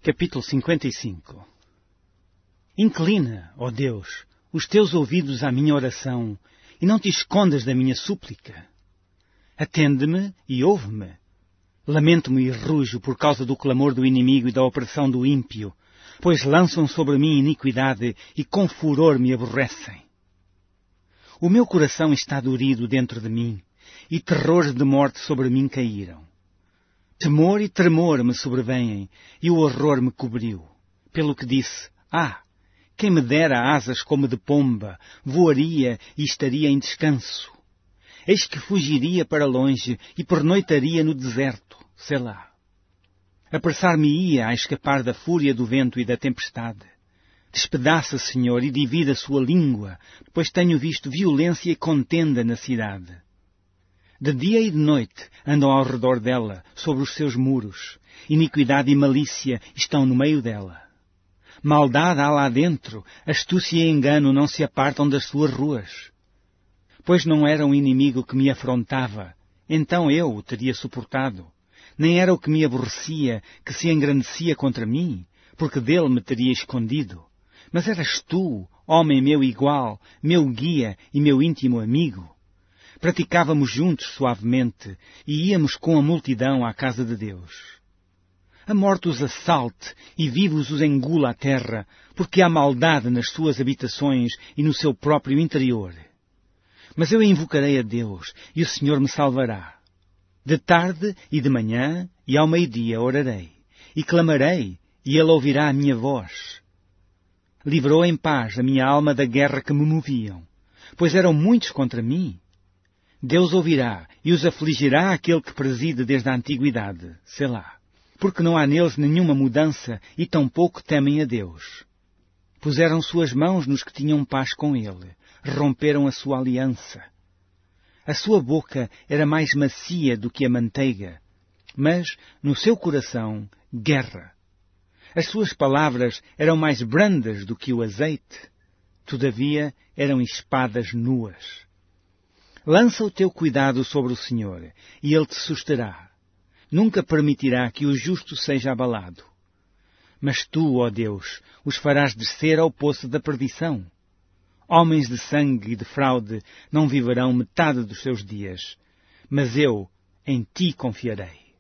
Capítulo 55. Inclina, ó Deus, os teus ouvidos à minha oração e não te escondas da minha súplica. Atende-me e ouve-me. Lamento-me e rujo por causa do clamor do inimigo e da opressão do ímpio, pois lançam sobre mim iniquidade e com furor me aborrecem. O meu coração está dorido dentro de mim, e terrores de morte sobre mim caíram. Temor e tremor me sobrevêm, e o horror me cobriu. Pelo que disse, quem me dera asas como de pomba, voaria e estaria em descanso. Eis que fugiria para longe e pernoitaria no deserto, Selá. Apressar-me-ia a escapar da fúria do vento e da tempestade. Despedaça, Senhor, e divida a sua língua, pois tenho visto violência e contenda na cidade. De dia e de noite andam ao redor dela, sobre os seus muros. Iniquidade e malícia estão no meio dela. Maldade há lá dentro, astúcia e engano não se apartam das suas ruas. Pois não era um inimigo que me afrontava, então eu o teria suportado. Nem era o que me aborrecia, que se engrandecia contra mim, porque dele me teria escondido. Mas eras tu, homem meu igual, meu guia e meu íntimo amigo. Praticávamos juntos suavemente e íamos com a multidão à casa de Deus. A morte os assalte e vivos os engula a terra, porque há maldade nas suas habitações e no seu próprio interior. Mas eu invocarei a Deus e o Senhor me salvará. De tarde e de manhã e ao meio-dia orarei e clamarei e Ele ouvirá a minha voz. Livrou em paz a minha alma da guerra que me moviam, pois eram muitos contra mim. Deus ouvirá e os afligirá aquele que preside desde a antiguidade, Selá. Porque não há neles nenhuma mudança e tampouco temem a Deus. Puseram suas mãos nos que tinham paz com ele, romperam a sua aliança. A sua boca era mais macia do que a manteiga, mas no seu coração guerra. As suas palavras eram mais brandas do que o azeite, todavia eram espadas nuas. Lança o teu cuidado sobre o Senhor, e Ele te susterá. Nunca permitirá que o justo seja abalado. Mas tu, ó Deus, os farás descer ao poço da perdição. Homens de sangue e de fraude não viverão metade dos seus dias, mas eu em ti confiarei.